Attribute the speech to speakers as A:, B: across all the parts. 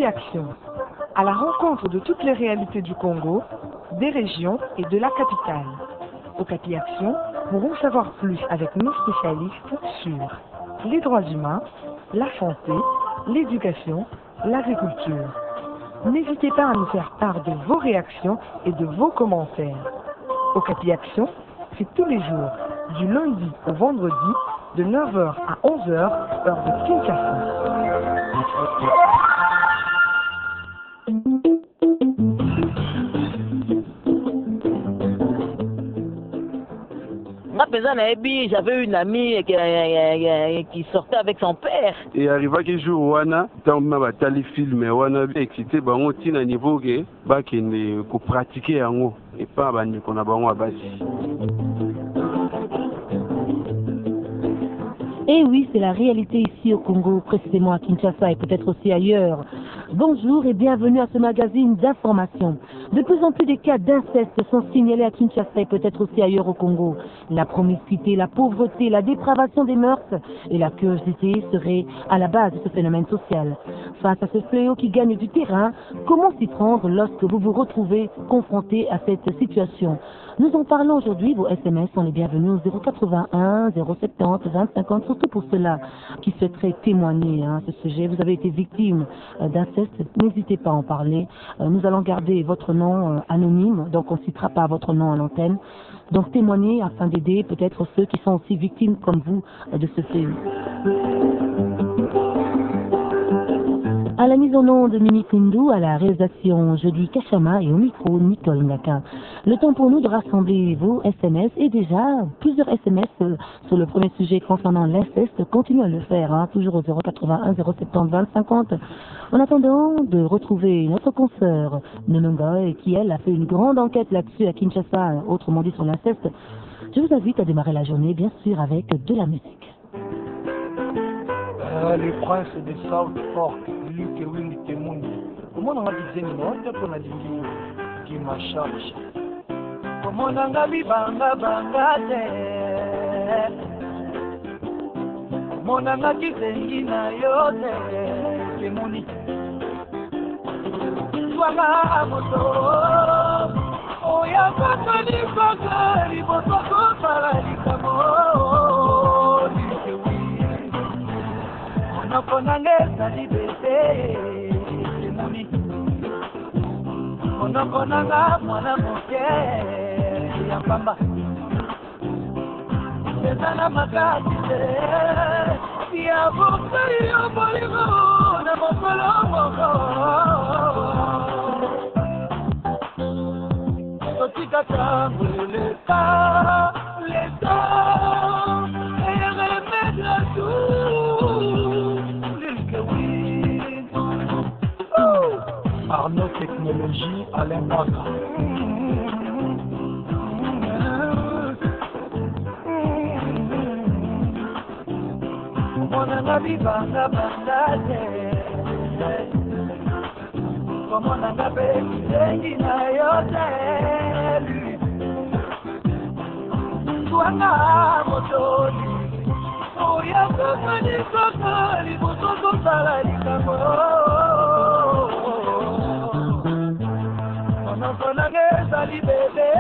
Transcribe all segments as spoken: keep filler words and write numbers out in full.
A: Okapi Action, à la rencontre de toutes les réalités du Congo, des régions et de la capitale. Okapi Action pour en savoir plus avec nos spécialistes sur les droits humains, la santé, l'éducation, l'agriculture. N'hésitez pas à nous faire part de vos réactions et de vos commentaires. Okapi Action, c'est tous les jours, du lundi au vendredi, de neuf heures à onze heures, heure de Kinshasa.
B: J'avais une amie qui, qui sortait avec son père.
C: Et arriva que jour wana tant ma batali film wana excité bango tina niveau que ba kende ko pratiquer yango et pas ba ndiko na bango abasi.
D: Et oui, c'est la réalité ici au Congo, précisément à Kinshasa et peut-être aussi ailleurs. Bonjour et bienvenue à ce magazine d'information. De plus en plus de cas d'inceste sont signalés à Kinshasa et peut-être aussi ailleurs au Congo. La promiscuité, la pauvreté, la dépravation des mœurs et la curiosité seraient à la base de ce phénomène social. Face à ce fléau qui gagne du terrain, comment s'y prendre lorsque vous vous retrouvez confronté à cette situation? Nous en parlons aujourd'hui, vos S M S sont les bienvenus au zéro quatre-vingt-un, zéro soixante-dix, vingt cinquante, surtout pour ceux-là qui souhaiteraient témoigner à hein, ce sujet. Vous avez été victime euh, d'inceste, n'hésitez pas à en parler. Euh, nous allons garder votre nom euh, anonyme, donc on ne citera pas votre nom à l'antenne. Donc témoignez afin d'aider peut-être ceux qui sont aussi victimes comme vous euh, de ce fléau. À la mise en onde de Mimi Kundu, à la réalisation Jeudi Kachama et au micro Nicole Ngaka. Le temps pour nous de rassembler vos S M S et déjà plusieurs S M S euh, sur le premier sujet concernant l'inceste. Continuez à le faire, hein, toujours au zéro quatre-vingt-un, zéro soixante-dix, vingt cinquante. En attendant de retrouver notre consoeur Nenonga qui elle a fait une grande enquête là-dessus à Kinshasa, autrement dit sur l'inceste, je vous invite à démarrer la journée bien sûr avec de la musique.
E: Euh, les princes de South Fork, Luke Wing Temuni. Comment on a dit non, on a dit qui m'a chargé. Comment on a dit banga banga te. Comment on a dit zengi na yote Temuni. Swanga moto. Oya bakani bakani boto kosala likamo. Onokonanga libete Temuni. Onokonanga mwana moke ya pamba. Ezana makati te ya bokali yo bolingo na mokolo moko. Totika tango leta leta et remettre à tout. Arnaud Technologie, Alain Baga. Mon ami banga banga comment on a fait qui n'a yote lui. Swanga motoni. Oya kakani kakani moto sala likamo. Monokonanga libete.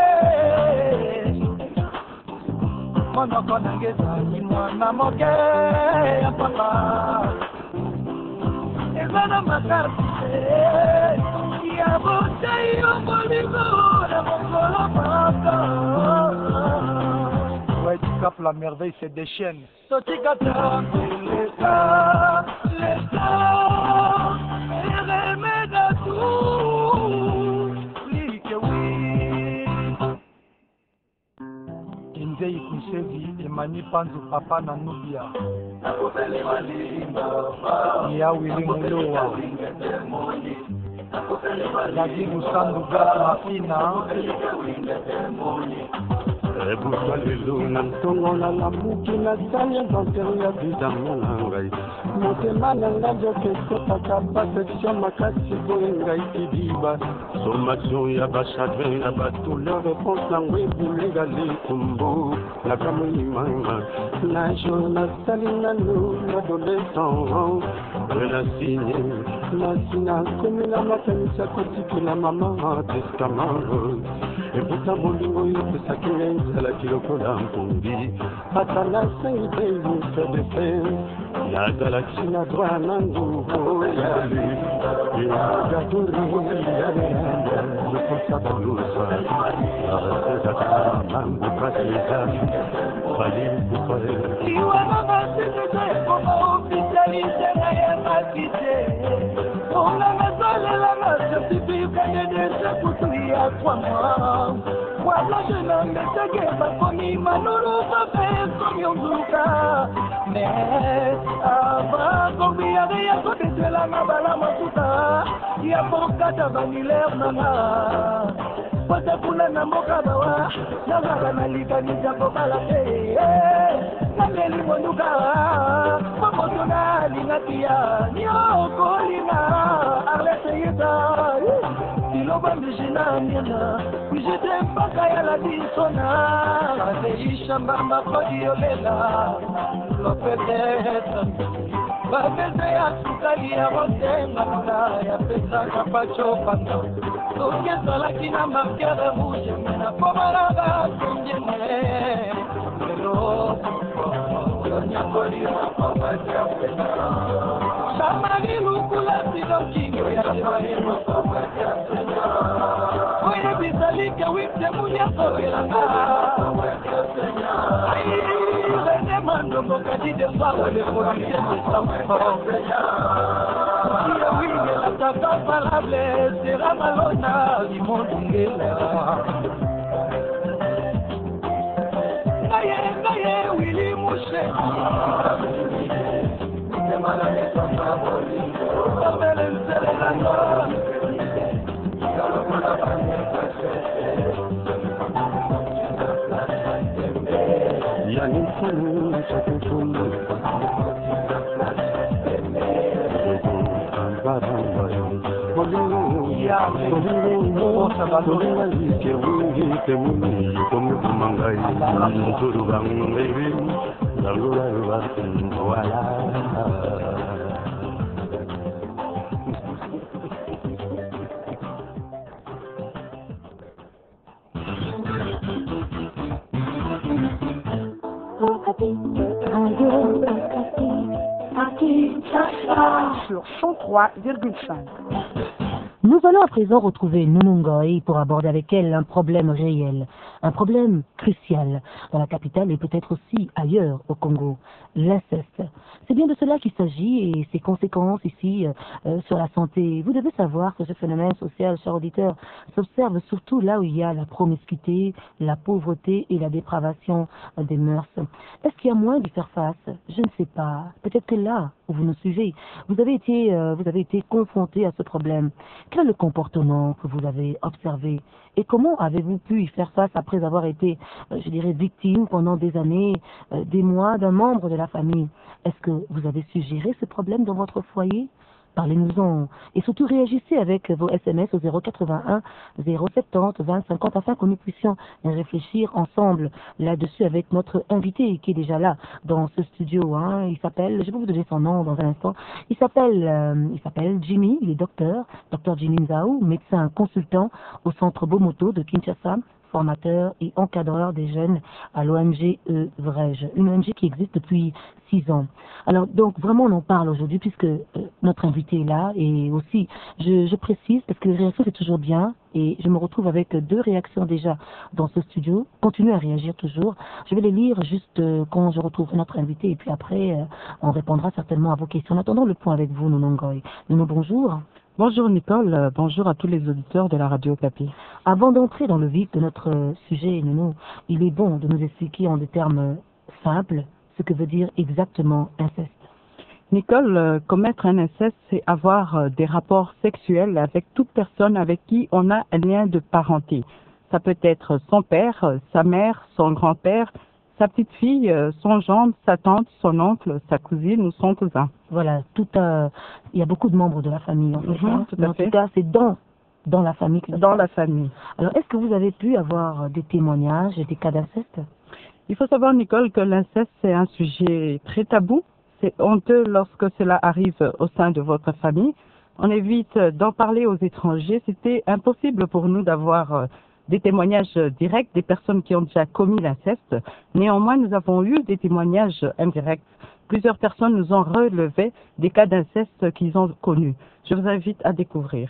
E: Monokonanga zali mwana moke ya papa. Ezana makati ya bote yo bolingo na mokolo papa. Ouais, tu capes la merveille, c'est des chaînes. Totika l'État, l'État, et remède à tout. Like oui. Kinzei Kusevi, Emani Panzu Papa Nanubia. Ya Willy Mouloa. Dadi Busandu Gat Mafina.
C: ebuswa lelo na ntongo na lamuki nasali inventaire ya bidamo na ngai motema na ngai jokesopaka perfection makasi boye ngai kidiba sommation ya bachagrin na batouleur réponse nango ebulenga litumbu nakamoyimanga na jour nasali nanu adolescent renasine nasina komi na makanisa kotikila mama testament eputa bolingo oyo epesaki ngai nzalaki lokola mpungi ata nasengi te yusa de fe nazalaki na droit na nguvu yali egatori yabeanda lekosa balusa ezaka mango paseleza fali
E: iwanamaseeza ekoma ofisialise na ye masite onangasalelanga certifikadedese kutu ya kwama waladenangetege bakomi manolo babe komi onzuka mais abakombiyare ya kodeselanga bala masuta ya bokata baniler nanga potakula na mboka bawa nazaka na likanisa kobala te nandeli monduka mokoto na lingatia niokolinga arleseyeta iloba mijina miana wijete mpaka ya la disona adeisha mbamba kodiolela lopetetre bapese ya sukali ya rotenganuna ya pesaka pacopanga soki ezalaki na markere rouge na pomalaka tongene lelo nyakolima komatia samari lukula sidokingo ya sebaemo komatia oye bisalike wipte munyakolelanga rene mandongo kadi de faro le policier de samfort winge la tata palable sera malona limondungela naye naye wili mushe abele nselelanga
C: yani funu chakufunu
A: sur cent trois virgule cinq.
D: Nous allons à présent retrouver Nounou Ngoï pour aborder avec elle un problème réel, un problème crucial dans la capitale et peut-être aussi ailleurs au Congo, l'inceste. C'est bien de cela qu'il s'agit et ses conséquences ici euh, sur la santé. Vous devez savoir que ce phénomène social, chers auditeurs, s'observe surtout là où il y a la promiscuité, la pauvreté et la dépravation des mœurs. Est-ce qu'il y a moyen d'y faire face? Je ne sais pas. Peut-être que là où vous nous suivez, vous avez été, euh, vous avez été confronté à ce problème. Quel est le comportement que vous avez observé et comment avez-vous pu y faire face après avoir été, euh, je dirais, victime pendant des années, euh, des mois d'un membre de la famille? Est-ce que vous avez su gérer ce problème dans votre foyer? Parlez-nous-en et surtout réagissez avec vos S M S au zéro quatre-vingt-un zéro soixante-dix vingt cinquante afin que nous puissions réfléchir ensemble là-dessus avec notre invité qui est déjà là dans ce studio. Hein. Il s'appelle, je vais vous donner son nom dans un instant, il s'appelle euh, il s'appelle Jimmy, il est docteur, docteur Jimmy Nzao, médecin consultant au centre Bomoto de Kinshasa, formateur et encadreur des jeunes à l'O N G E Vrège, une O N G qui existe depuis six ans. Alors donc vraiment on en parle aujourd'hui puisque euh, notre invité est là et aussi je, je précise parce que les réactions c'est toujours bien et je me retrouve avec deux réactions déjà dans ce studio. Continuez à réagir toujours. Je vais les lire juste euh, quand je retrouve notre invité et puis après euh, on répondra certainement à vos questions. En attendant le point avec vous, Nounou Ngoï. Nounou, bonjour.
F: Bonjour Nicole, euh, bonjour à tous les auditeurs de la radio Okapi.
D: Avant d'entrer dans le vif de notre euh, sujet, Nounou, il est bon de nous expliquer en des termes euh, simples ce que veut dire exactement inceste.
F: Nicole, euh, commettre un inceste, c'est avoir euh, des rapports sexuels avec toute personne avec qui on a un lien de parenté. Ça peut être son père, sa mère, son grand-père, sa petite fille, son gendre, sa tante, son oncle, sa cousine ou son cousin.
D: Voilà, tout euh, il y a beaucoup de membres de la famille en fait.
F: Mm-hmm,
D: hein.
F: tout
D: Mais
F: à
D: en
F: fait.
D: tout cas, c'est dans, dans la famille que ça
F: Dans
D: se
F: la
D: passe.
F: famille.
D: Alors, est-ce que vous avez pu avoir des témoignages, des cas d'inceste?
F: Il faut savoir, Nicole, que l'inceste, c'est un sujet très tabou. C'est honteux lorsque cela arrive au sein de votre famille. On évite d'en parler aux étrangers. C'était impossible pour nous d'avoir des témoignages directs des personnes qui ont déjà commis l'inceste. Néanmoins, nous avons eu des témoignages indirects. Plusieurs personnes nous ont relevé des cas d'inceste qu'ils ont connus. Je vous invite à découvrir.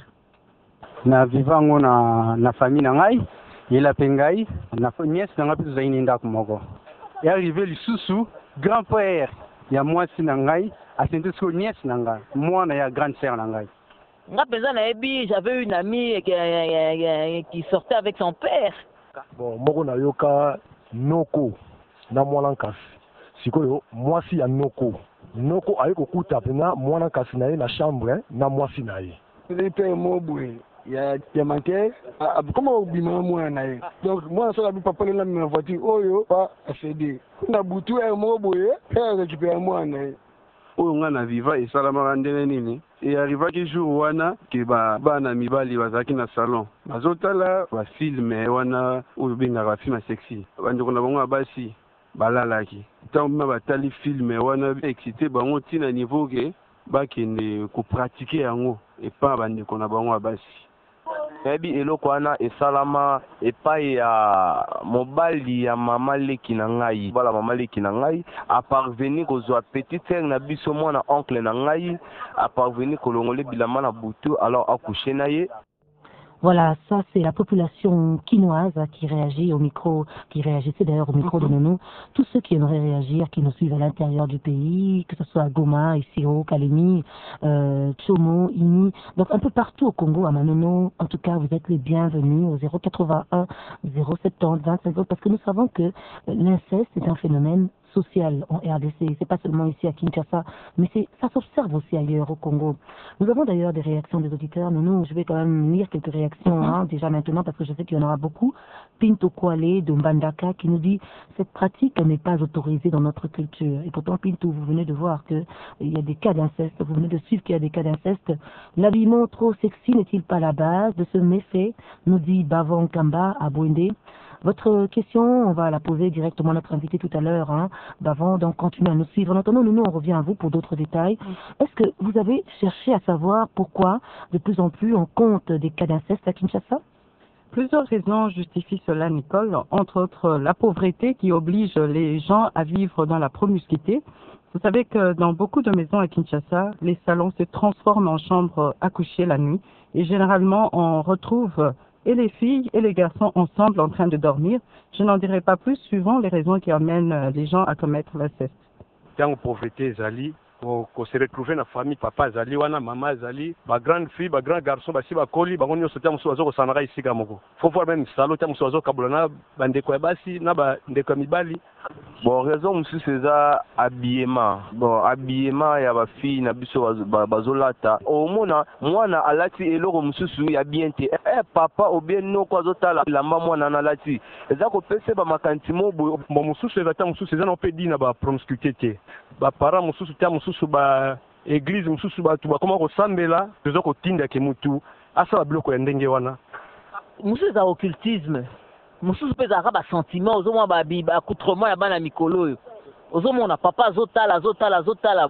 C: Na vivango na na famille na ngai yela pengai na nièce na ngapi zaini ndako moko. Et arrivé lisusu grand-père ya mwasi na ngai asente so nièce na ngai mwana ya grande sœur na ngai.
B: Nga penza na ebi, j'avais une amie qui, qui, qui sortait avec son père.
E: Bon, moko na yoka noko na mwana nkasi. Sikoyo mwasi ya noko. Noko aye kokuta pena mwana nkasi na ye na chambre na mwasi na ye.
G: Père mobwe ya ya manke comment obima mwana ye. Donc moi ça la papa na na voiture oyo pas cédé. Na butu ya mobwe père récupérer mwana ye.
C: Oyo nga na viva esalamaka ndenge nini e arrivaki jour wana ke bana mibali bazalaki na salon bazotala bafilme wana oyo bengaka bafilme sexy bandeko na bango ya basi balalaki ntango bima batali filme wana excité bango ntina niveau ke bakende kopratike yango epa bandeko na bango ya basi.
H: Ebi eloko wana esalama epai ya mobali ya mama leki na ngai bala mama leki na ngai a parvenir kozwa petite sœur na biso mwana oncle na ngai a parvenir kolongole bilamba na butu alors accoucher na ye.
D: Voilà, ça c'est la population quinoise qui réagit au micro, qui réagissait d'ailleurs au micro mm-hmm. de Nono. Tous ceux qui aimeraient réagir, qui nous suivent à l'intérieur du pays, que ce soit à Goma, Isiro, Kalemi, euh, Tchomo, Ini, donc un peu partout au Congo, à Manono. En tout cas, vous êtes les bienvenus au zéro quatre-vingt-un, zéro soixante-dix, vingt-cinq, parce que nous savons que l'inceste est un phénomène social en R D C. C'est pas seulement ici à Kinshasa, mais c'est, ça s'observe aussi ailleurs au Congo. Nous avons d'ailleurs des réactions des auditeurs. Nous, nous, je vais quand même lire quelques réactions hein, déjà maintenant parce que je sais qu'il y en aura beaucoup. Pinto Kwale de Mbandaka qui nous dit cette pratique n'est pas autorisée dans notre culture. Et pourtant, Pinto, vous venez de voir que il y a des cas d'inceste. Vous venez de suivre qu'il y a des cas d'inceste. L'habillement trop sexy n'est-il pas la base de ce méfait, nous dit Bavon Kamba à Bouindé. Votre question, on va la poser directement à notre invité tout à l'heure. Hein. Avant, donc, continuez à nous suivre. En attendant, nous, nous, on revient à vous pour d'autres détails. Est-ce que vous avez cherché à savoir pourquoi, de plus en plus, on compte des cas d'inceste à Kinshasa?
F: Plusieurs raisons justifient cela, Nicole. Entre autres, la pauvreté qui oblige les gens à vivre dans la promiscuité. Vous savez que dans beaucoup de maisons à Kinshasa, les salons se transforment en chambres à coucher la nuit. Et généralement, on retrouve et les filles et les garçons ensemble en train de dormir. Je n'en dirai pas plus suivant les raisons qui amènent les gens à commettre l'inceste.
C: Tant pauvreté zali, qu'on se retrouve na famille, papa zali wana, maman zali, ba grande fille, ba grand garçon, ba si ba koli, ba ngonyo sotia musu wazo ko sanara ici gamoko. Faut voir même salo tia musu wazo kabulana bandeko ya basi na ba ndeko mibali.
H: Bon, raison monsieur César habillement. Bon, habillement ya ba fille na biso bazolata. Au mona mwana alati eloko mususu ya bien te. Eh papa ou bien no kwa zotala lamba mwana na lati. Eza ko pese ba makanti mo bon mususu ezata mususu eza na pe di na ba promiscuité te. Ba para mususu tia mususu ba église mususu ba tu ba comment ko sambela, ezo ko tinda ke mutu. Asa ba bloko ya ndenge wana.
B: Mususu za occultisme. Mususu pe za ba sentiment ozomwa ba biba accoutrement ya bana mikolo yo. Ozomona papa zotala zotala zotala.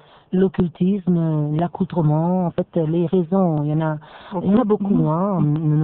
D: L'occultisme, l'accoutrement, en fait, les raisons, il y en a, il y en a beaucoup, hein.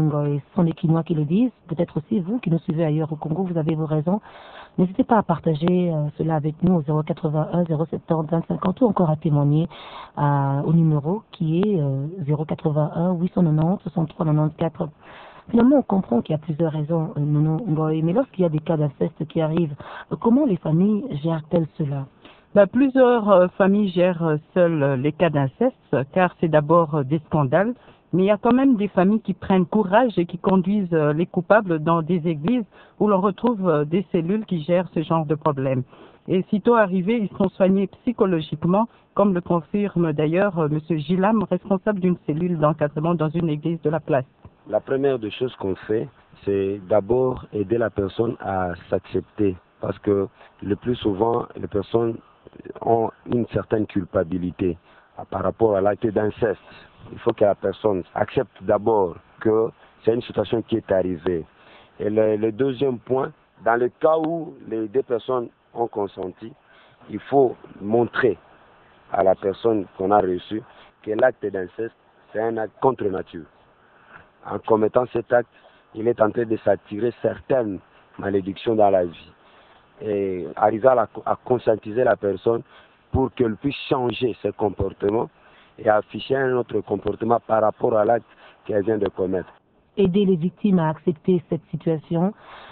D: Ce sont les Quinois qui le disent. Peut-être aussi vous qui nous suivez ailleurs au Congo, vous avez vos raisons. N'hésitez pas à partager euh, cela avec nous au zéro quatre-vingt-un, zéro soixante-dix, vingt-cinq ou encore à témoigner à, au numéro qui est euh, zéro quatre-vingt-un, huit cent quatre-vingt-dix, soixante-trois, quatre-vingt-quatorze. Finalement, on comprend qu'il y a plusieurs raisons, euh, non, non, mais lorsqu'il y a des cas d'inceste qui arrivent, euh, comment les familles gèrent-elles cela?
F: Bah, plusieurs euh, familles gèrent euh, seules euh, les cas d'inceste, car c'est d'abord euh, des scandales, mais il y a quand même des familles qui prennent courage et qui conduisent euh, les coupables dans des églises où l'on retrouve euh, des cellules qui gèrent ce genre de problème. Et sitôt arrivés, ils sont soignés psychologiquement, comme le confirme d'ailleurs euh, M. Gilam, responsable d'une cellule d'encadrement dans une église de la place.
I: La première des choses qu'on fait, c'est d'abord aider la personne à s'accepter. Parce que le plus souvent, les personnes ont une certaine culpabilité par rapport à l'acte d'inceste. Il faut que la personne accepte d'abord que c'est une situation qui est arrivée. Et le, le deuxième point, dans le cas où les deux personnes ont consenti, il faut montrer à la personne qu'on a reçue que l'acte d'inceste, c'est un acte contre nature. En commettant cet acte, il est en train de s'attirer certaines malédictions dans la vie. Et arriver à, la, à conscientiser la personne pour qu'elle puisse changer ses comportements et afficher un autre comportement par rapport à l'acte qu'elle vient de commettre.
D: Aider les victimes à accepter cette situation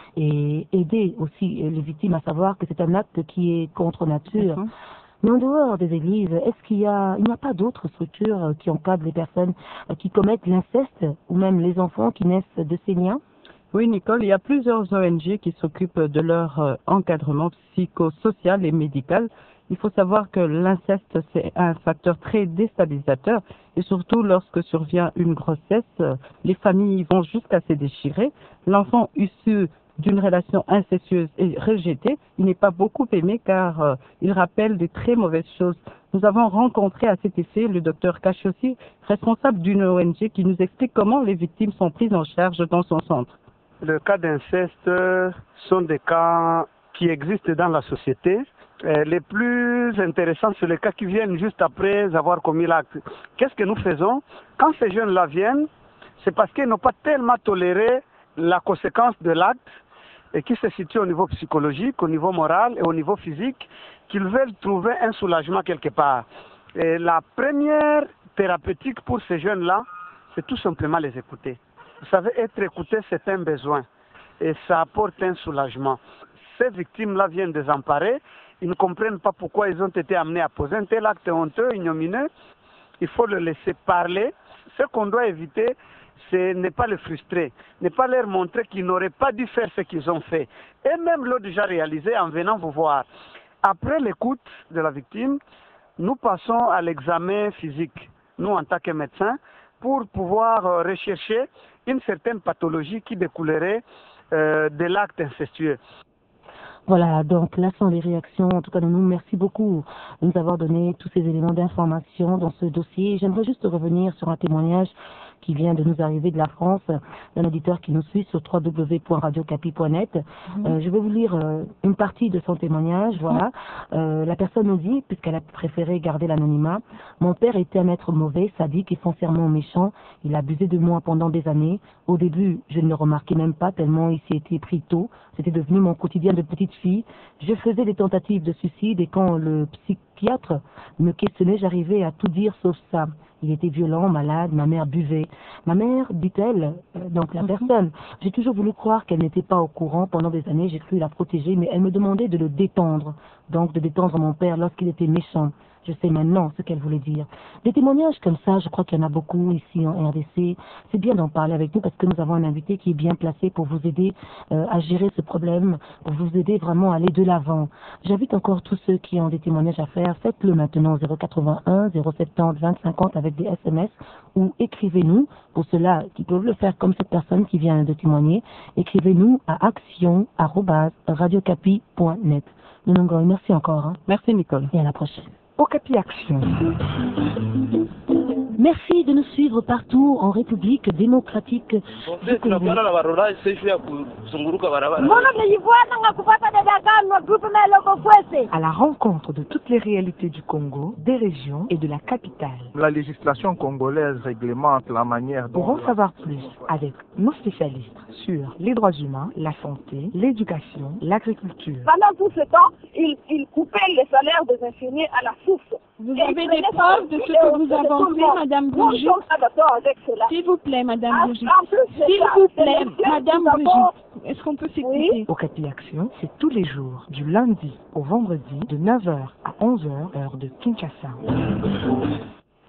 D: et aider aussi les victimes à savoir que c'est un acte qui est contre nature. Mm-hmm. Mais en dehors des églises, est-ce qu'il y a, il n'y a pas d'autres structures qui encadrent les personnes qui commettent l'inceste ou même les enfants qui naissent de ces liens?
F: Oui, Nicole, il y a plusieurs O N G qui s'occupent de leur euh, encadrement psychosocial et médical. Il faut savoir que l'inceste, c'est un facteur très déstabilisateur et surtout lorsque survient une grossesse, les familles vont jusqu'à se déchirer. L'enfant issu d'une relation incestueuse et rejetée, il n'est pas beaucoup aimé car euh, il rappelle de très mauvaises choses. Nous avons rencontré à cet effet le docteur Kachossi, responsable d'une O N G qui nous explique comment les victimes sont prises en charge dans son centre.
G: Les cas d'inceste sont des cas qui existent dans la société. Et les plus intéressants, c'est les cas qui viennent juste après avoir commis l'acte. Qu'est-ce que nous faisons? Quand ces jeunes-là viennent, c'est parce qu'ils n'ont pas tellement toléré la conséquence de l'acte et qui se situe au niveau psychologique, au niveau moral et au niveau physique, qu'ils veulent trouver un soulagement quelque part. Et la première thérapeutique pour ces jeunes-là, c'est tout simplement les écouter. Vous savez, être écouté, c'est un besoin et ça apporte un soulagement. Ces victimes-là viennent désemparer, ils ne comprennent pas pourquoi ils ont été amenés à poser un tel acte honteux, ignomineux. Il faut le laisser parler. Ce qu'on doit éviter, c'est ne pas les frustrer, ne pas leur montrer qu'ils n'auraient pas dû faire ce qu'ils ont fait. Et même l'ont déjà réalisé en venant vous voir. Après l'écoute de la victime, nous passons à l'examen physique, nous en tant que médecins, pour pouvoir rechercher une certaine pathologie qui découlerait euh, de l'acte incestueux.
D: Voilà, donc là sont les réactions, en tout cas de nous. Merci beaucoup de nous avoir donné tous ces éléments d'information dans ce dossier. J'aimerais juste revenir sur un témoignage qui vient de nous arriver de la France, d'un auditeur qui nous suit sur w w w point radio capi point net. Mm-hmm. euh, je vais vous lire euh, une partie de son témoignage. Voilà, euh, la personne nous dit, puisqu'elle a préféré garder l'anonymat, mon père était un être mauvais, sadique et foncièrement méchant. Il a abusé de moi pendant des années. Au début, je ne le remarquais même pas tellement il s'y était pris tôt. C'était devenu mon quotidien de petite fille. Je faisais des tentatives de suicide et quand le psychiatre me questionnait, j'arrivais à tout dire sauf ça. Il était violent, malade, ma mère buvait. Ma mère, dit-elle, euh, donc la personne, j'ai toujours voulu croire qu'elle n'était pas au courant. Pendant des années, j'ai cru la protéger, mais elle me demandait de le détendre. Donc de détendre mon père lorsqu'il était méchant. Je sais maintenant ce qu'elle voulait dire. Des témoignages comme ça, je crois qu'il y en a beaucoup ici en R D C. C'est bien d'en parler avec nous parce que nous avons un invité qui est bien placé pour vous aider euh, à gérer ce problème, pour vous aider vraiment à aller de l'avant. J'invite encore tous ceux qui ont des témoignages à faire, faites-le maintenant zéro quatre-vingt-un zéro soixante-dix vingt cinquante avec des S M S ou écrivez-nous, pour ceux-là qui peuvent le faire comme cette personne qui vient de témoigner, écrivez-nous à action arobase radio capi point net. Nunongo, merci encore. Hein.
F: Merci Nicole.
D: Et à la prochaine.
A: Okapi Action.
D: Merci de nous suivre partout en République démocratique du Congo.
A: À la rencontre de toutes les réalités du Congo, des régions et de la capitale.
E: La législation congolaise réglemente la manière dont...
A: Pour en savoir plus avec nos spécialistes sur les droits humains, la santé, l'éducation, l'agriculture.
J: Pendant tout ce temps, il, il coupait les salaires des infirmiers à la source.
K: Vous avez des preuves de ce que vous avancez, Madame Brigitte? S'il vous plaît, Madame Brigitte. S'il vous plaît, Madame Brigitte. Est-ce qu'on peut s'écouter?
A: Okapi Action, c'est tous les jours, du lundi au vendredi, de neuf heures à onze heures, heure de Kinshasa.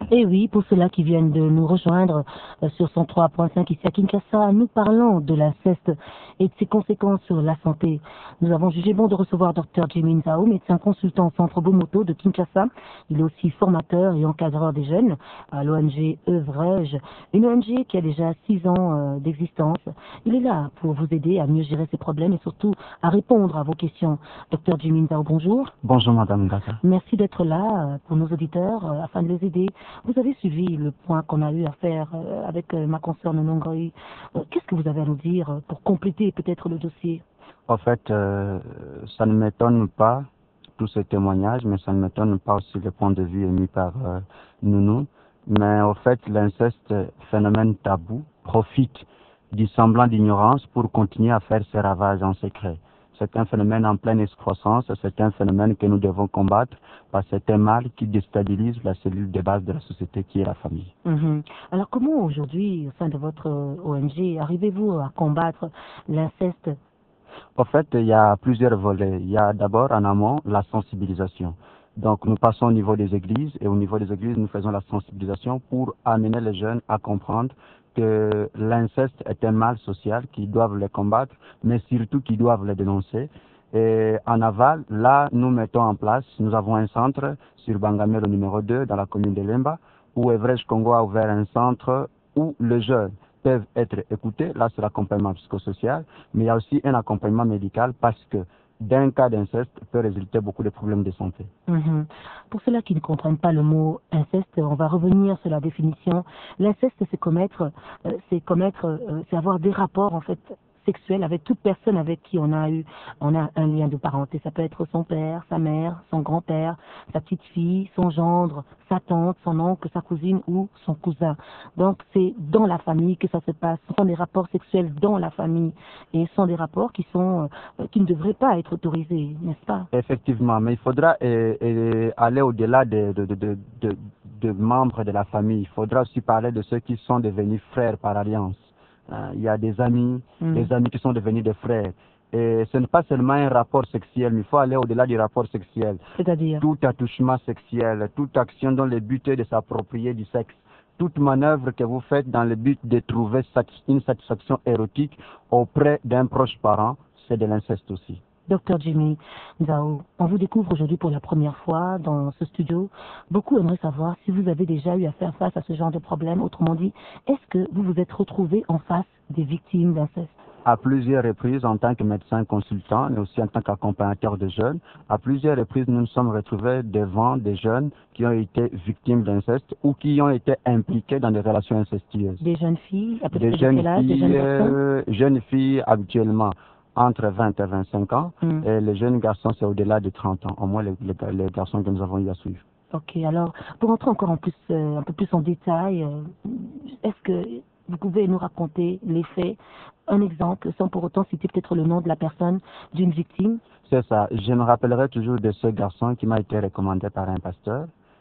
D: Et oui, pour ceux-là qui viennent de nous rejoindre euh, sur cent trois point cinq ici à Kinshasa, nous parlons de l'inceste et de ses conséquences sur la santé. Nous avons jugé bon de recevoir Dr Jimmy Nzao, médecin consultant au centre Bomoto de Kinshasa. Il est aussi formateur et encadreur des jeunes à l'O N G Œuvrej, une O N G qui a déjà six ans euh, d'existence. Il est là pour vous aider à mieux gérer ces problèmes et surtout à répondre à vos questions. Dr Jimmy Nzao, bonjour.
L: Bonjour Madame Gata.
D: Merci d'être là euh, pour nos auditeurs euh, afin de les aider. Vous avez suivi le point qu'on a eu à faire euh, avec euh, ma consoeur Nonongoy. Euh, Qu'est-ce que vous avez à nous dire euh, pour compléter peut-être le dossier?
L: En fait, euh, ça ne m'étonne pas tous ces témoignages, mais ça ne m'étonne pas aussi le point de vue émis par euh, Nounou. Mais en fait, l'inceste, phénomène tabou, profite du semblant d'ignorance pour continuer à faire ses ravages en secret. C'est un phénomène en pleine excroissance, c'est un phénomène que nous devons combattre parce que c'est un mal qui déstabilise la cellule de base de la société qui est la famille.
D: Mm-hmm. Alors comment aujourd'hui, au sein de votre O N G, arrivez-vous à combattre l'inceste?
L: En fait, il y a plusieurs volets. Il y a d'abord en amont la sensibilisation. Donc nous passons au niveau des églises et au niveau des églises, nous faisons la sensibilisation pour amener les jeunes à comprendre que l'inceste est un mal social, qu'ils doivent le combattre, mais surtout qu'ils doivent le dénoncer. Et en aval, là, nous mettons en place, nous avons un centre sur Bangamelo numéro deux, dans la commune de Lemba, où Œuvrej Congo a ouvert un centre où les jeunes peuvent être écoutés. Là, c'est l'accompagnement psychosocial, mais il y a aussi un accompagnement médical parce que d'un cas d'inceste peut résulter beaucoup de problèmes de santé.
D: Mmh. Pour ceux-là qui ne comprennent pas le mot inceste, on va revenir sur la définition. L'inceste, c'est commettre, euh, c'est commettre, euh, c'est avoir des rapports en fait sexuels avec toute personne avec qui on a eu, on a un lien de parenté. Ça peut être son père, sa mère, son grand-père, sa petite fille, son gendre, sa tante, son oncle, sa cousine ou son cousin. Donc c'est dans la famille que ça se passe. Ce sont des rapports sexuels dans la famille et ce sont des rapports qui sont euh, qui ne devraient pas être autorisés, n'est-ce pas?
L: Effectivement, mais il faudra euh, euh, aller au-delà de, de, de, de, de, de membres de la famille. Il faudra aussi parler de ceux qui sont devenus frères par alliance. Euh, il y a des amis, mm. des amis qui sont devenus des frères. Et ce n'est pas seulement un rapport sexuel, mais il faut aller au-delà du rapport sexuel.
D: C'est-à-dire
L: tout attouchement sexuel, toute action dont le but est de s'approprier du sexe, toute manœuvre que vous faites dans le but de trouver une satisfaction érotique auprès d'un proche parent, c'est de l'inceste aussi.
D: Docteur Jimmy Nzao, on vous découvre aujourd'hui pour la première fois dans ce studio. Beaucoup aimeraient savoir si vous avez déjà eu à faire face à ce genre de problème. Autrement dit, est-ce que vous vous êtes retrouvé en face des victimes d'inceste?
L: À plusieurs reprises, en tant que médecin consultant, mais aussi en tant qu'accompagnateur de jeunes, à plusieurs reprises, nous nous sommes retrouvés devant des jeunes qui ont été victimes d'inceste ou qui ont été impliqués dans des relations incestueuses.
D: Des jeunes filles, à peu
L: des
D: près
L: jeunes
D: quel âge,
L: filles,
D: des jeunes garçons
L: euh, jeunes filles habituellement entre vingt et vingt-cinq ans, mm. et les jeunes garçons, c'est au-delà de trente ans, au moins les, les, les garçons que nous avons eu à suivre.
D: Ok, alors, pour entrer encore en plus, euh, un peu plus en détail, euh, est-ce que vous pouvez nous raconter les faits, un exemple, sans pour autant citer peut-être le nom de la personne, d'une victime?
L: C'est ça, je me rappellerai toujours de ce garçon qui m'a été recommandé par un pasteur,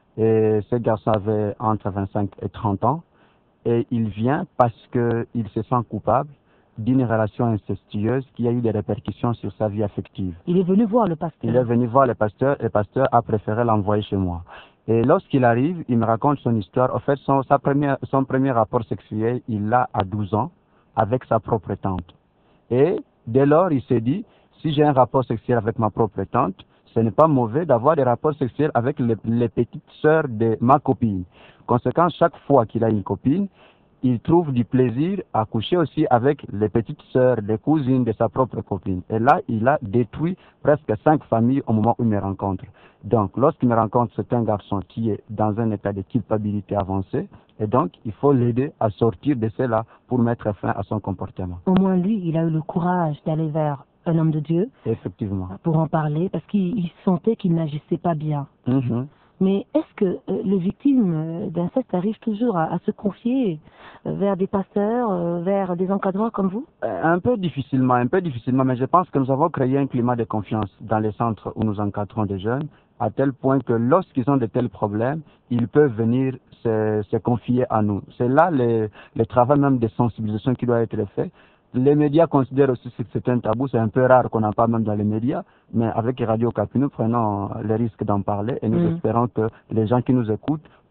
L: et ce garçon avait entre vingt-cinq et trente ans, et il vient parce qu'il se sent coupable d'une relation incestueuse qui a eu des répercussions sur sa vie affective.
D: Il est venu voir le pasteur.
L: Il est venu voir le pasteur et le pasteur a préféré l'envoyer chez moi. Et lorsqu'il arrive, il me raconte son histoire. En fait, son, sa première, son premier rapport sexuel, il l'a à douze ans avec sa propre tante. Et dès lors, il s'est dit, si j'ai un rapport sexuel avec ma propre tante, ce n'est pas mauvais d'avoir des rapports sexuels avec les, les petites sœurs de ma copine. Conséquent, chaque fois qu'il a une copine, il trouve du plaisir à coucher aussi avec les petites sœurs, les cousines de sa propre copine. Et là, il a détruit presque cinq familles au moment où il me rencontre. Donc, lorsqu'il me rencontre, c'est un garçon qui est dans un état de culpabilité avancé. Et donc, il faut l'aider à sortir de cela pour mettre fin à son comportement.
D: Au moins, lui, il a eu le courage d'aller vers un homme de Dieu.
L: Effectivement.
D: Pour en parler, parce qu'il sentait qu'il n'agissait pas bien.
L: Mm-hmm.
D: Mais est-ce que euh, les victimes euh, d'inceste arrivent toujours à, à se confier euh, vers des pasteurs, euh, vers des encadreurs comme vous?
L: euh, Un peu difficilement, un peu difficilement, mais je pense que nous avons créé un climat de confiance dans les centres où nous encadrons des jeunes, à tel point que lorsqu'ils ont de tels problèmes, ils peuvent venir se, se confier à nous. C'est là le, le travail même de sensibilisation qui doit être fait. Les médias considèrent aussi que c'est un tabou, c'est un peu rare qu'on n'en parle même dans les médias, mais avec Radio Okapi, nous prenons le risque d'en parler et nous mmh. espérons que les gens qui nous écoutent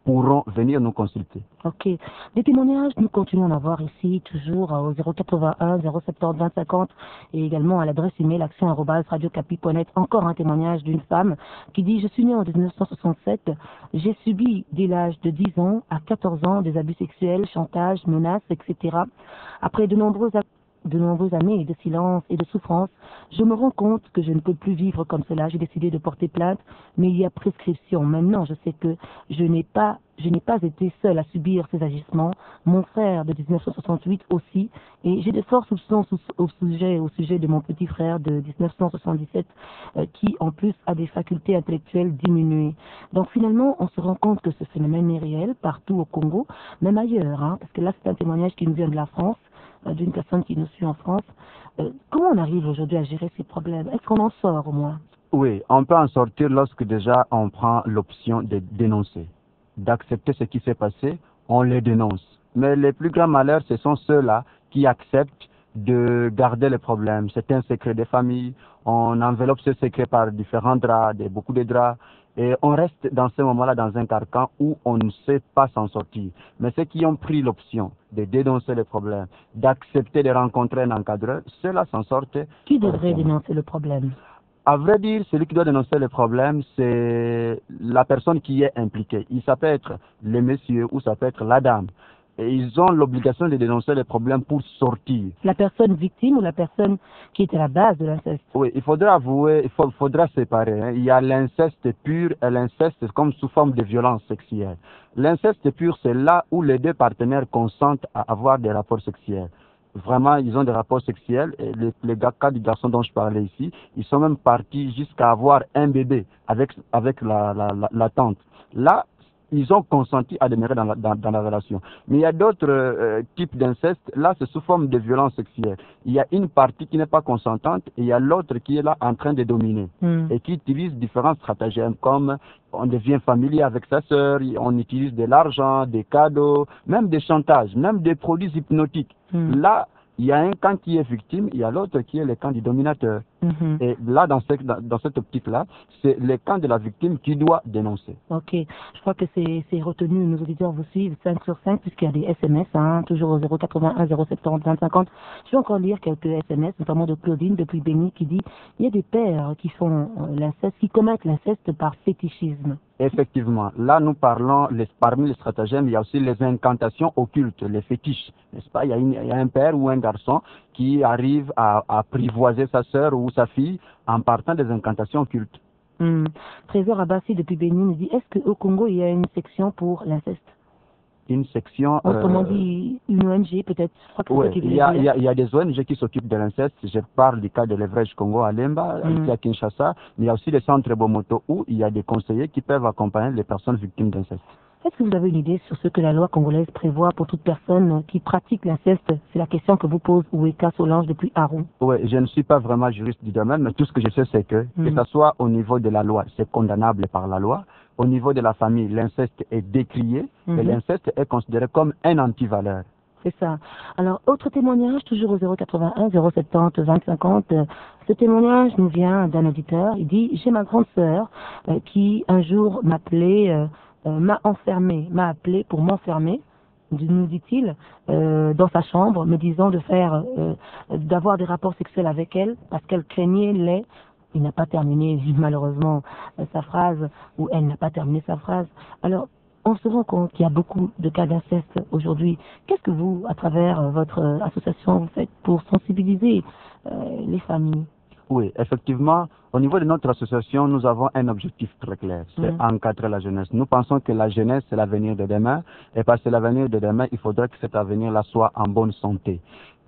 L: pourront venir nous consulter.
D: Ok. Des témoignages, nous continuons à avoir ici, toujours au zéro quatre-vingt-un zéro soixante-dix vingt cinquante et également à l'adresse email action arobase radiocapi point net. Encore un témoignage d'une femme qui dit « Je suis née en mille neuf cent soixante-sept, j'ai subi dès l'âge de dix ans à quatorze ans des abus sexuels, chantage, menaces, et cetera. Après de nombreuses de nombreuses années de silence et de souffrance, je me rends compte que je ne peux plus vivre comme cela. J'ai décidé de porter plainte, mais il y a prescription. Maintenant, je sais que je n'ai pas, je n'ai pas été seule à subir ces agissements. Mon frère de mille neuf cent soixante-huit aussi, et j'ai de forts soupçons au sujet, au sujet de mon petit frère de mille neuf cent soixante-dix-sept, euh, qui en plus a des facultés intellectuelles diminuées. Donc finalement, on se rend compte que ce phénomène est réel partout au Congo, même ailleurs, hein, parce que là c'est un témoignage qui nous vient de la France, d'une personne qui nous suit en France. Euh, comment on arrive aujourd'hui à gérer ces problèmes? Est-ce qu'on en sort au moins?
L: Oui, on peut en sortir lorsque déjà on prend l'option de dénoncer, d'accepter ce qui s'est passé, on les dénonce. Mais les plus grands malheurs, ce sont ceux-là qui acceptent de garder les problèmes. C'est un secret des familles, on enveloppe ce secret par différents draps, des, beaucoup de draps, et on reste dans ce moment-là dans un carcan où on ne sait pas s'en sortir. Mais ceux qui ont pris l'option de dénoncer les problèmes, d'accepter de rencontrer un encadreur, ceux-là s'en sortent.
D: Qui devrait dénoncer le problème?
L: À vrai dire, celui qui doit dénoncer le problème, c'est la personne qui est impliquée. Ça peut être le monsieur ou ça peut être la dame. Et ils ont l'obligation de dénoncer les problèmes pour sortir.
D: La personne victime ou la personne qui est à la base de l'inceste?
L: Oui, il faudra avouer, il faut, faudra séparer. Hein. Il y a l'inceste pur et l'inceste comme sous forme de violence sexuelle. L'inceste pur, c'est là où les deux partenaires consentent à avoir des rapports sexuels. Vraiment, ils ont des rapports sexuels. Et les, les cas du garçon dont je parlais ici, ils sont même partis jusqu'à avoir un bébé avec, avec la, la, la, la tante. Là, ils ont consenti à demeurer dans la, dans, dans la relation. Mais il y a d'autres euh, types d'inceste. Là, c'est sous forme de violence sexuelle. Il y a une partie qui n'est pas consentante et il y a l'autre qui est là en train de dominer mm. et qui utilise différents stratagèmes comme on devient familier avec sa sœur, on utilise de l'argent, des cadeaux, même des chantages, même des produits hypnotiques. Mm. Là, il y a un camp qui est victime, il y a l'autre qui est le camp du dominateur. Mm-hmm. Et là, dans, ce, dans, dans cette optique-là, c'est le camp de la victime qui doit dénoncer.
D: Ok, je crois que c'est retenu, nos auditeurs vous suivent cinq sur cinq, puisqu'il y a des S M S, hein, toujours au zéro quatre-vingt-un zéro soixante-dix vingt cinquante. Je vais encore lire quelques S M S, notamment de Claudine depuis Béni, qui dit il y a des pères qui font euh, l'inceste, qui commettent l'inceste par fétichisme.
L: Effectivement, là nous parlons, les, parmi les stratagèmes, il y a aussi les incantations occultes, les fétiches, n'est-ce pas? Il y, a une, il y a un père ou un garçon qui arrive à, à apprivoiser sa sœur ou sa fille en partant des incantations occultes.
D: Hum. Trésor Abassi depuis Bénin dit, est-ce qu'au Congo il y a une section pour l'inceste?
L: Une section...
D: Autrement
L: euh,
D: dit, une O N G peut-être?
L: Oui, il y, a, il, y a, il y a des O N G qui s'occupent de l'inceste. Je parle du cas de l'Evrège Congo à Lemba, mm. ici à Kinshasa. Mais il y a aussi des centres Bomoto où il y a des conseillers qui peuvent accompagner les personnes victimes d'inceste.
D: Est-ce que vous avez une idée sur ce que la loi congolaise prévoit pour toute personne qui pratique l'inceste? C'est la question que vous pose Oueka Solange depuis Arou.
L: Oui, je ne suis pas vraiment juriste du domaine, mais tout ce que je sais, c'est que, mm. que ce soit au niveau de la loi, c'est condamnable par la loi. Au niveau de la famille, l'inceste est décrié mm-hmm. et l'inceste est considéré comme un antivaleur.
D: C'est ça. Alors, autre témoignage, toujours au zéro quatre-vingt-un zéro soixante-dix vingt cinquante. Ce témoignage nous vient d'un auditeur. Il dit, j'ai ma grande sœur euh, qui un jour m'appelait, euh, euh, m'a enfermé, m'a appelé pour m'enfermer, nous dit-il, euh, dans sa chambre, me disant de faire, euh, d'avoir des rapports sexuels avec elle parce qu'elle craignait les... Il n'a pas terminé, malheureusement, sa phrase, ou elle n'a pas terminé sa phrase. Alors, on se rend compte qu'il y a beaucoup de cas d'inceste aujourd'hui. Qu'est-ce que vous, à travers votre association, vous faites pour sensibiliser euh, les familles?
L: Oui, effectivement, au niveau de notre association, nous avons un objectif très clair, c'est
D: mmh.
L: encadrer la jeunesse. Nous pensons que la jeunesse, c'est l'avenir de demain, et parce que l'avenir de demain, il faudrait que cet avenir-là soit en bonne santé.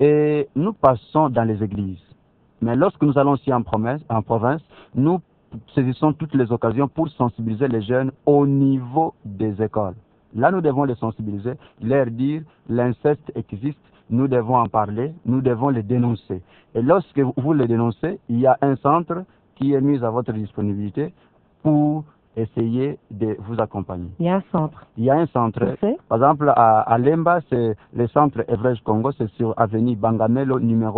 L: Et nous passons dans les églises. Mais lorsque nous allons ici en, promesse, en province, nous saisissons toutes les occasions pour sensibiliser les jeunes au niveau des écoles. Là, nous devons les sensibiliser, leur dire l'inceste existe, nous devons en parler, nous devons les dénoncer. Et lorsque vous les dénoncez, il y a un centre qui est mis à votre disponibilité pour essayer de vous accompagner.
D: Il y a un centre.
L: Il y a un centre. Par exemple, à, à Lemba, c'est le centre Evrège Congo, c'est sur avenue Bangamelo numéro deux.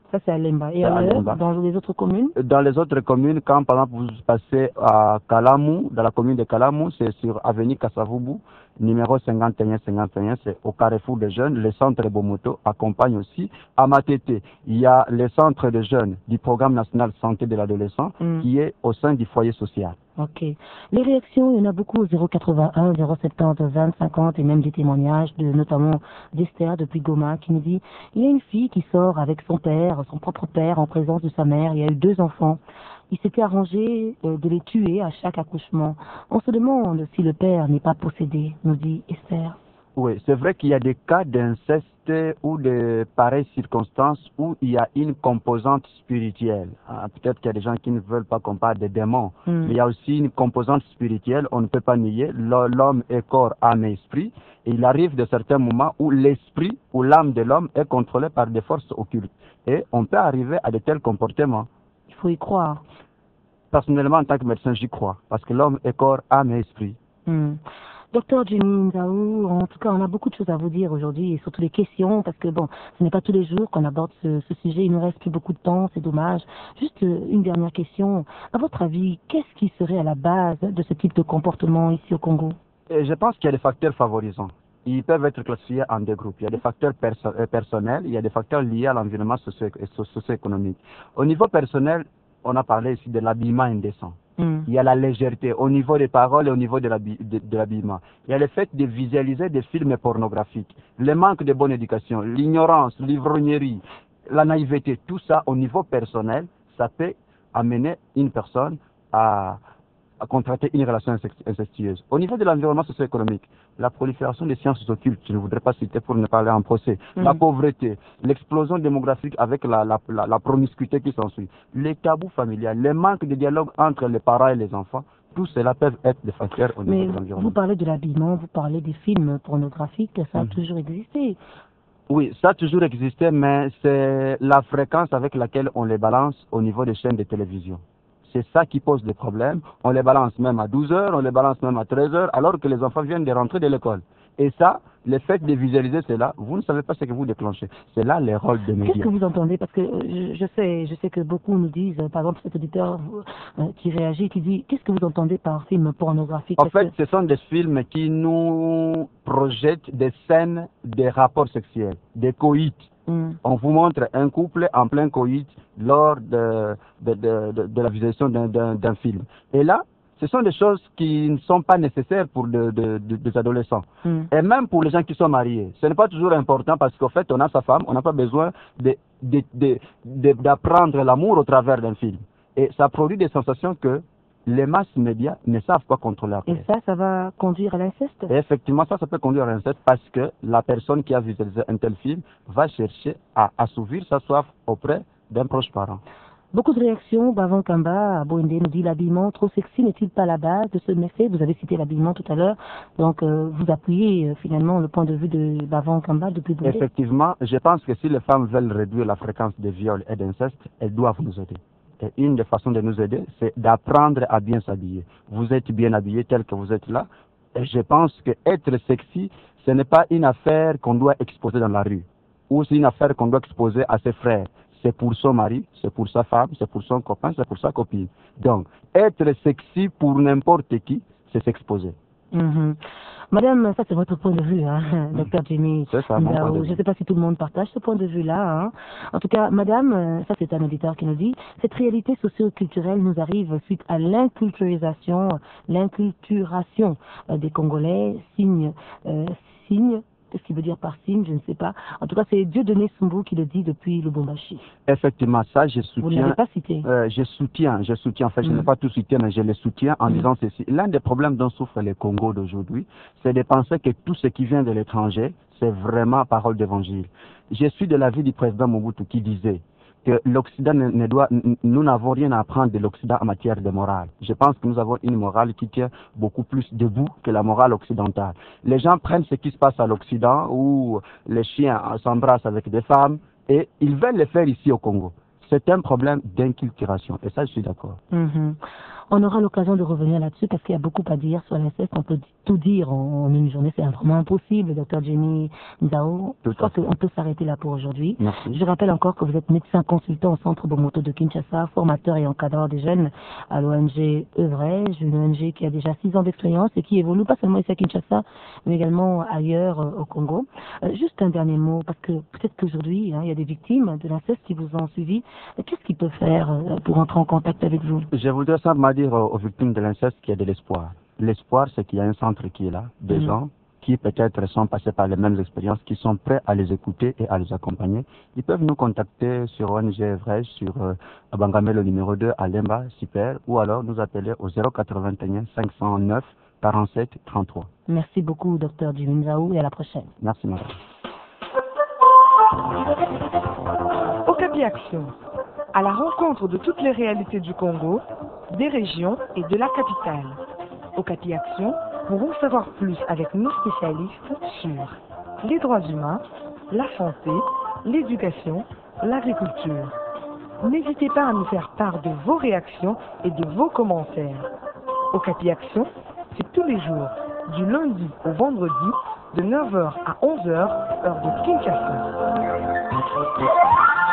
D: Ça, c'est à Lemba. Et
L: C'est à
D: ailleurs,
L: Lemba.
D: dans les autres communes?
L: Dans les autres communes, quand par exemple vous passez à Kalamou, dans la commune de Kalamou, c'est sur avenue Kassavubu, numéro cinquante et un cinquante et un, c'est au carrefour des jeunes. Le centre Bomoto accompagne aussi. À Matete, il y a le centre de jeunes du programme national santé de l'adolescent
D: Mm.
L: qui est au sein du foyer social.
D: Ok. Les réactions, il y en a beaucoup au zéro quatre-vingt-un, zéro soixante-dix, vingt, cinquante et même des témoignages de notamment d'Esther depuis Goma qui nous dit il y a une fille qui sort avec son père, son propre père en présence de sa mère, il y a eu deux enfants. Il s'était arrangé euh, de les tuer à chaque accouchement. On se demande si le père n'est pas possédé, nous dit Esther.
L: Oui, c'est vrai qu'il y a des cas d'inceste ou de pareilles circonstances où il y a une composante spirituelle. Ah, peut-être qu'il y a des gens qui ne veulent pas qu'on parle de démons,
D: Mm.
L: mais il y a aussi une composante spirituelle, on ne peut pas nier. L'ho- L'homme est corps, âme et esprit. Et il arrive de certains moments où l'esprit ou l'âme de l'homme est contrôlée par des forces occultes. Et on peut arriver à de tels comportements.
D: Il faut y croire.
L: Personnellement, en tant que médecin, j'y crois. Parce que l'homme est corps, âme et esprit.
D: Hmm. Docteur Jenny Nzaou, en tout cas, on a beaucoup de choses à vous dire aujourd'hui et surtout des questions parce que bon, ce n'est pas tous les jours qu'on aborde ce, ce sujet. Il nous reste plus beaucoup de temps, c'est dommage. Juste euh, une dernière question. À votre avis, qu'est-ce qui serait à la base de ce type de comportement ici au Congo?
L: Et je pense qu'il y a des facteurs favorisants. Ils peuvent être classifiés en deux groupes. Il y a des facteurs perso euh, personnels, il y a des facteurs liés à l'environnement socio- socio-économique. Au niveau personnel, on a parlé ici de l'habillement indécent.
D: Mm.
L: Il y a la légèreté au niveau des paroles et au niveau de l'habi- de- de l'habillement. Il y a le fait de visualiser des films pornographiques, le manque de bonne éducation, l'ignorance, l'ivrognerie, la naïveté, tout ça au niveau personnel, ça peut amener une personne à, à contracter une relation incestu- incestueuse. Au niveau de l'environnement socio-économique, la prolifération des sciences occultes, je ne voudrais pas citer pour ne pas aller en procès,
D: Mm.
L: la pauvreté, l'explosion démographique avec la, la, la, la promiscuité qui s'ensuit, les tabous familiales, le manque de dialogue entre les parents et les enfants, tout cela peuvent être des facteurs au
D: Mais
L: niveau de l'environnement.
D: vous parlez de l'habillement, vous parlez des films pornographiques, ça a
L: Mhm.
D: toujours existé.
L: Oui, ça a toujours existé, mais c'est la fréquence avec laquelle on les balance au niveau des chaînes de télévision. C'est ça qui pose des problèmes. On les balance même à douze heures, on les balance même à treize heures, alors que les enfants viennent de rentrer de l'école. Et ça, le fait de visualiser cela, vous ne savez pas ce que vous déclenchez. C'est là le rôle des
D: Qu'est-ce
L: médias.
D: que vous entendez? Parce que euh, je, je sais, je sais que beaucoup nous disent, euh, par exemple cet auditeur euh, qui réagit, qui dit, qu'est-ce que vous entendez par film pornographique?
L: En
D: Parce
L: fait,
D: que-
L: ce sont des films qui nous projettent des scènes des rapports sexuels, des coïts.
D: Mm.
L: On vous montre un couple en plein coït lors de, de, de, de, de la visualisation d'un- d'un d'un film. Et là, ce sont des choses qui ne sont pas nécessaires pour de, de, de- des adolescents.
D: Mm.
L: Et même pour les gens qui sont mariés. Ce n'est pas toujours important parce qu'en fait, on a sa femme, on n'a pas besoin de- de- de- de- d'apprendre l'amour au travers d'un film. Et ça produit des sensations que les masses médias ne savent pas contrôler après.
D: Et ça, ça va conduire à l'inceste?
L: Et effectivement, ça, ça peut conduire à l'inceste parce que la personne qui a visualisé un tel film va chercher à assouvir sa soif auprès d'un proche parent.
D: Beaucoup de réactions. Bavon Kamba à Boindé nous dit l'habillement trop sexy n'est-il pas la base de ce méfait? Vous avez cité l'habillement tout à l'heure. Donc, euh, vous appuyez euh, finalement le point de vue de Bavon Kamba depuis Boindé.
L: Effectivement, je pense que si les femmes veulent réduire la fréquence des viols et d'inceste, elles doivent nous aider. Et une des façons de nous aider, c'est d'apprendre à bien s'habiller. Vous êtes bien habillé tel que vous êtes là. Et je pense que être sexy, ce n'est pas une affaire qu'on doit exposer dans la rue. Ou c'est une affaire qu'on doit exposer à ses frères. C'est pour son mari, c'est pour sa femme, c'est pour son copain, c'est pour sa copine. Donc, être sexy pour n'importe qui, c'est s'exposer.
D: Mhm. Madame, ça c'est votre point de vue, hein, docteur Jimmy.
L: C'est ça, mon
D: Ndao.
L: point de vue.
D: Je ne sais pas si tout le monde partage ce point de vue-là. Hein. En tout cas, madame, euh, ça c'est un auditeur qui nous dit, cette réalité socio-culturelle nous arrive suite à l'inculturisation, l'inculturation euh, des Congolais, signe, euh, signe, qu'est-ce qu'il veut dire par signe, je ne sais pas. En tout cas, c'est Dieudonné Sumbu qui le dit depuis Lubumbashi.
L: Effectivement, ça, je
D: Vous ne
L: soutiens.
D: l'avez pas cité.
L: Euh, je soutiens, je soutiens. En fait, je
D: Mm.
L: n'ai pas tout soutien, mais je le soutiens en
D: Mm.
L: disant ceci. L'un des problèmes dont souffre le Congo d'aujourd'hui, c'est de penser que tout ce qui vient de l'étranger, c'est vraiment parole d'évangile. Je suis de l'avis du président Mobutu qui disait que l'Occident ne, ne doit, n- nous n'avons rien à apprendre de l'Occident en matière de morale. Je pense que nous avons une morale qui tient beaucoup plus debout que la morale occidentale. Les gens prennent ce qui se passe à l'Occident où les chiens s'embrassent avec des femmes et ils veulent le faire ici au Congo. C'est un problème d'inculturation et ça je suis d'accord.
D: Mhm. On aura l'occasion de revenir là-dessus parce qu'il y a beaucoup à dire sur l'inceste. On peut tout dire en, en une journée, c'est vraiment impossible, docteur Jimmy Nzao. Je crois qu'on peut s'arrêter là pour aujourd'hui. Je rappelle encore que vous êtes médecin consultant au Centre Bomoto de Kinshasa, formateur et encadrant des jeunes à l'O N G Œuvrage, une O N G qui a déjà six ans d'expérience et qui évolue pas seulement ici à Kinshasa, mais également ailleurs euh, au Congo. Euh, juste un dernier mot, parce que peut-être qu'aujourd'hui, hein, il y a des victimes de l'inceste qui vous ont suivi. Qu'est-ce qu'ils peuvent faire euh, pour entrer en contact avec vous?
L: Je voudrais simplement dire aux, aux victimes de l'inceste qu'il y a de l'espoir. L'espoir, c'est qu'il y a un centre qui est là, des mmh. gens qui peut-être sont passés par les mêmes expériences, qui sont prêts à les écouter et à les accompagner. Ils peuvent nous contacter sur O N G Œuvrage, sur euh, Abangame, le numéro deux, à Lemba, Super, ou alors nous appeler au zéro quatre-vingt-un cinq cent neuf quarante-sept trente-trois.
D: Merci beaucoup, docteur Jimmy Nzao, et à la prochaine.
L: Merci, madame.
A: Okapi Action, à la rencontre de toutes les réalités du Congo, des régions et de la capitale. Okapi Action pourront savoir plus avec nos spécialistes sur les droits humains, la santé, l'éducation, l'agriculture. N'hésitez pas à nous faire part de vos réactions et de vos commentaires. Okapi Action, c'est tous les jours, du lundi au vendredi, de neuf heures à onze heures, heure de Kinshasa.